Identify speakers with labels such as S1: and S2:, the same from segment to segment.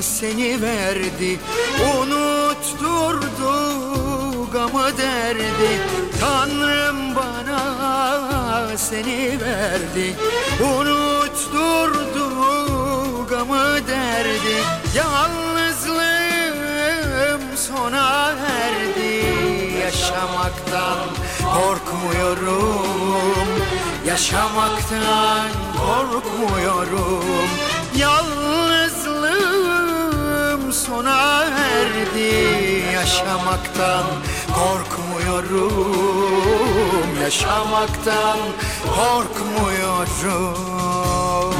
S1: seni verdi, unutturdu gamı derdi. Tanrım bana seni verdi, unutturdu gamı derdi. Yalnızlığım sona erdi, yaşamaktan korkmuyorum, yaşamaktan korkmuyorum. Yalnızlığım sona erdi, yaşamaktan korkmuyorum, yaşamaktan korkmuyorum.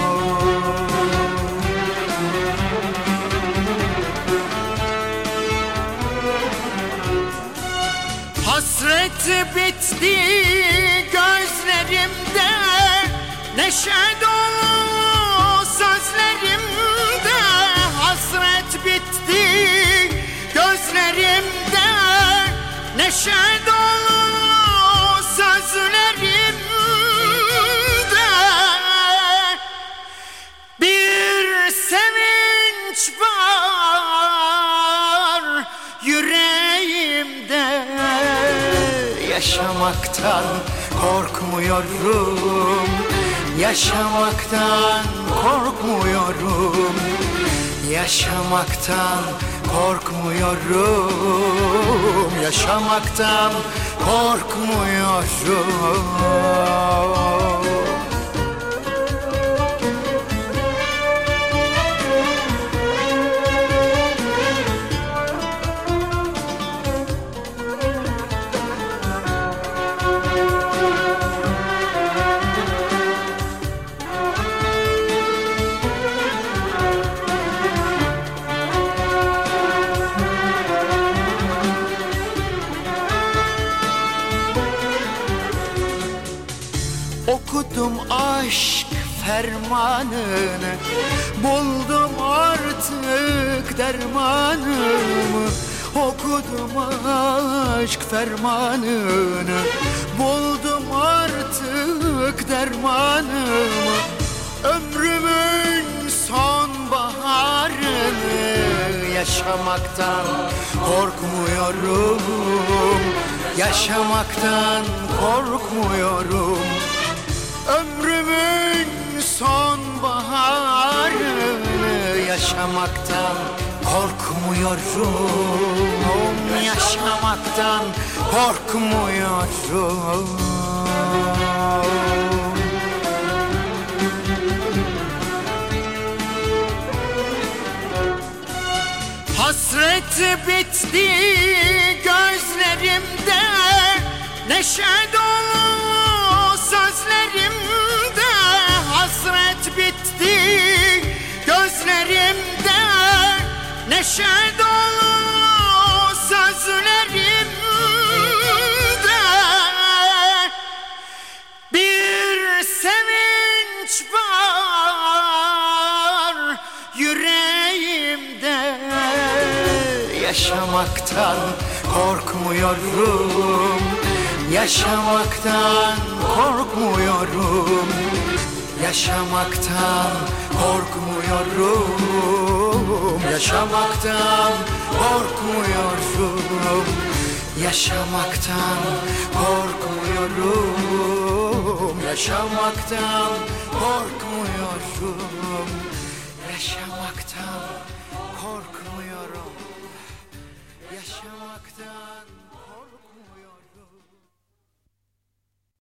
S1: Hasret bitti gözlerimde, neşe dolu sözlerimde. Hasret bitti gözlerimde, neşe dolu sözlerimde. Bir sevinç var yüreğimde, yaşamaktan korkmuyorum, yaşamaktan korkmuyorum, yaşamaktan korkmuyorum, yaşamaktan korkmuyorum. Okudum aşk fermanını, buldum artık dermanımı. Okudum aşk fermanını, buldum artık dermanımı. Ömrümün sonbaharını, yaşamaktan korkmuyorum, yaşamaktan korkmuyorum. Ömrümün sonbaharını, yaşamaktan korkmuyorum, yaşamaktan korkmuyorum. Hasret bitti gözlerimde, neşe dolu sözlerimde. Hasret bitti gözlerimde, neşe dolu sözlerimde. Bir sevinç var yüreğimde, yaşamaktan korkmuyorum, yaşamaktan korkmuyorum, yaşamaktan korkmuyorum, yaşamaktan korkmuyorum, yaşamaktan korkmuyorum, yaşamaktan korkmuyorum, yaşamaktan korkmuyorum, yaşamaktan